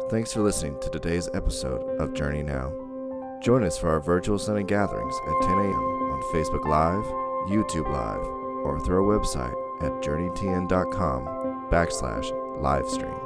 Thanks for listening to today's episode of Journey Now. Join us for our virtual Sunday gatherings at 10 a.m. on Facebook Live, YouTube Live, or through our website at journeytn.com/livestream.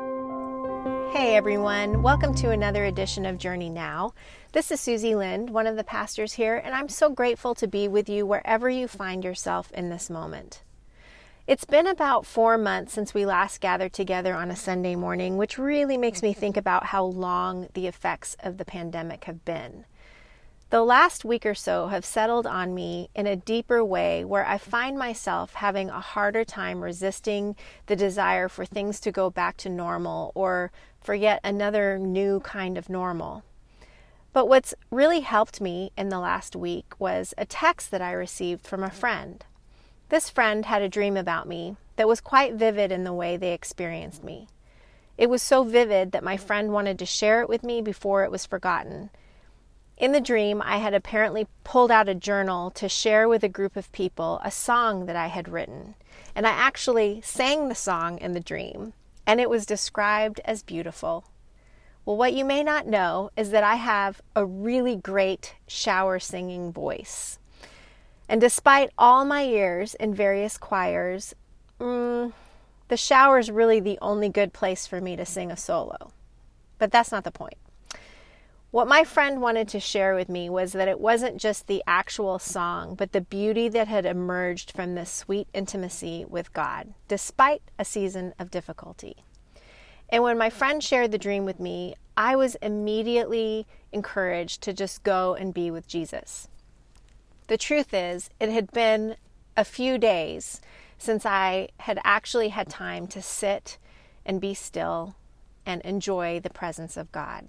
Hey everyone, welcome to another edition of Journey Now. This is Susie Lind, one of the pastors here, and I'm so grateful to be with you wherever you find yourself in this moment. It's been about 4 months since we last gathered together on a Sunday morning, which really makes me think about how long the effects of the pandemic have been. The last week or so have settled on me in a deeper way where I find myself having a harder time resisting the desire for things to go back to normal or for yet another new kind of normal. But what's really helped me in the last week was a text that I received from a friend. This friend had a dream about me that was quite vivid in the way they experienced me. It was so vivid that my friend wanted to share it with me before it was forgotten. In the dream, I had apparently pulled out a journal to share with a group of people a song that I had written. And I actually sang the song in the dream, and it was described as beautiful. Well, what you may not know is that I have a really great shower singing voice. And despite all my years in various choirs, the shower is really the only good place for me to sing a solo. But that's not the point. What my friend wanted to share with me was that it wasn't just the actual song, but the beauty that had emerged from this sweet intimacy with God, despite a season of difficulty. And when my friend shared the dream with me, I was immediately encouraged to just go and be with Jesus. The truth is, it had been a few days since I had actually had time to sit and be still and enjoy the presence of God.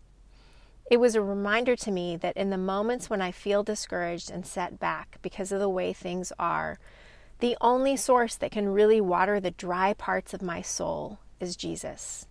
It was a reminder to me that in the moments when I feel discouraged and set back because of the way things are, the only source that can really water the dry parts of my soul is Jesus.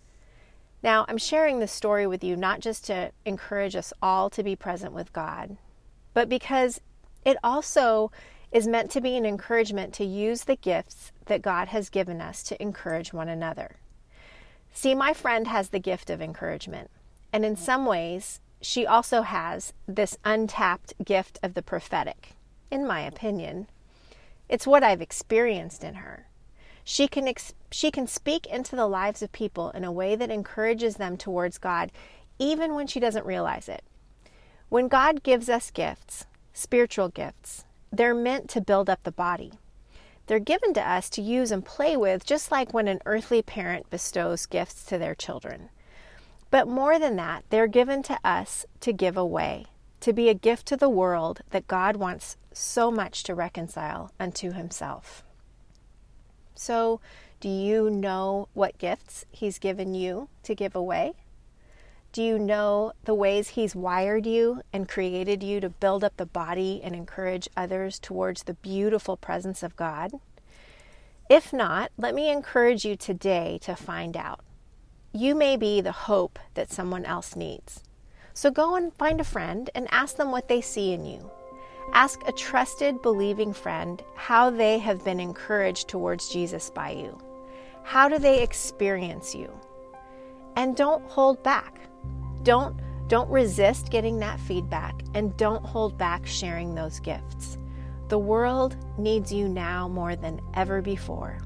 Now, I'm sharing this story with you not just to encourage us all to be present with God, but because it also is meant to be an encouragement to use the gifts that God has given us to encourage one another. See, my friend has the gift of encouragement, and in some ways, she also has this untapped gift of the prophetic, in my opinion. It's what I've experienced in her. She can speak into the lives of people in a way that encourages them towards God, even when she doesn't realize it. When God gives us gifts, spiritual gifts, they're meant to build up the body. They're given to us to use and play with, just like when an earthly parent bestows gifts to their children. But more than that, they're given to us to give away, to be a gift to the world that God wants so much to reconcile unto himself. So, do you know what gifts he's given you to give away? Do you know the ways he's wired you and created you to build up the body and encourage others towards the beautiful presence of God? If not, let me encourage you today to find out. You may be the hope that someone else needs. So go and find a friend and ask them what they see in you. Ask a trusted, believing friend how they have been encouraged towards Jesus by you. How do they experience you? And don't hold back. Don't resist getting that feedback, and don't hold back sharing those gifts. The world needs you now more than ever before.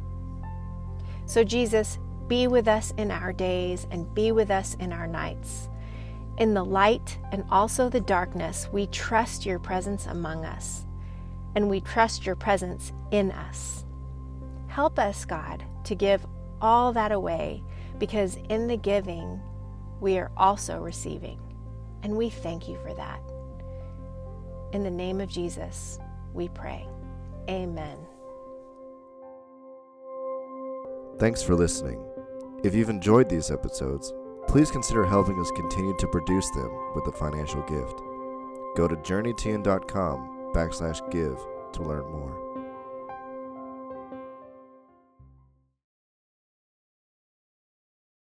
So Jesus, be with us in our days and be with us in our nights. In the light and also the darkness, we trust your presence among us, and we trust your presence in us. Help us, God, to give all that away, because in the giving, we are also receiving, and we thank you for that. In the name of Jesus, we pray. Amen. Thanks for listening. If you've enjoyed these episodes, please consider helping us continue to produce them with a financial gift. Go to journeytn.com/give to learn more.